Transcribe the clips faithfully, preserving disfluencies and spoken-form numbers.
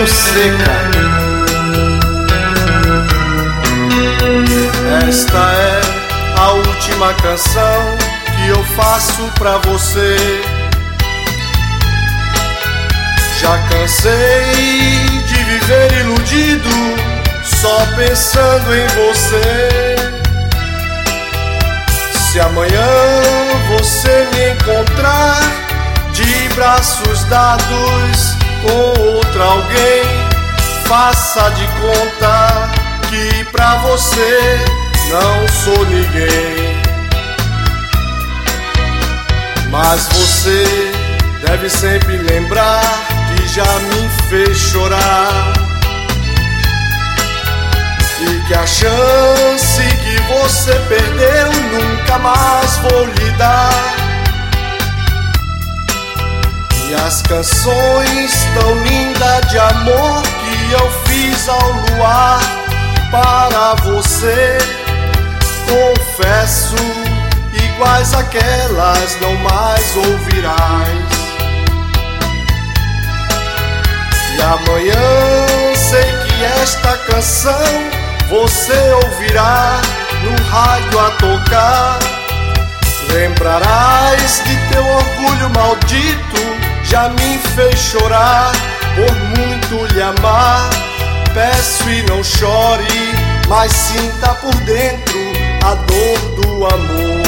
Fonseca. Esta é a última canção que eu faço pra você. Já cansei de viver iludido, só pensando em você. Se amanhã você me encontrar de braços dados com outra alguém, faça de conta que pra você não sou ninguém. Mas você deve sempre lembrar que já me fez chorar, e que a chance que você perdeu nunca mais vou lhe dar. E as canções tão lindas de amor que eu fiz ao luar para você, confesso, iguais àquelas não mais ouvirás. E amanhã sei que esta canção você ouvirá no rádio a tocar. Lembrarás de teu orgulho maldito, já me fez chorar por muito lhe amar. Peço e não chore, mas sinta por dentro a dor do amor.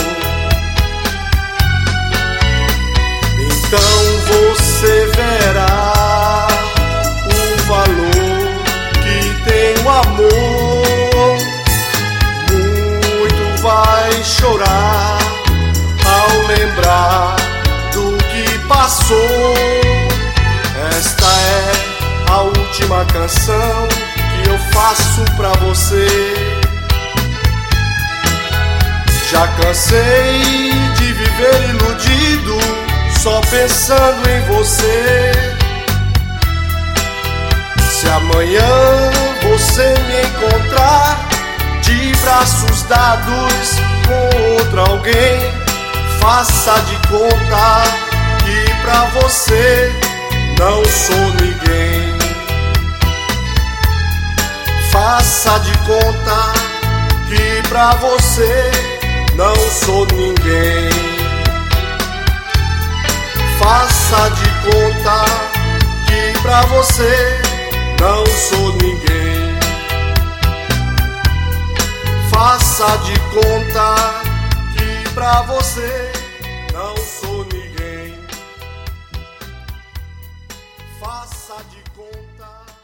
Então você verá o valor que tem o amor. Muito vai chorar ao lembrar do que passou. Esta é a última canção que eu faço pra você. Já cansei de viver iludido, só pensando em você. Se amanhã você me encontrar de braços dados com outra alguém, faça de conta que pra você não sou ninguém. Faça de conta que pra você não sou ninguém. Faça de conta que pra você não sou ninguém. Faça de conta que pra você não sou ninguém. Faça de conta.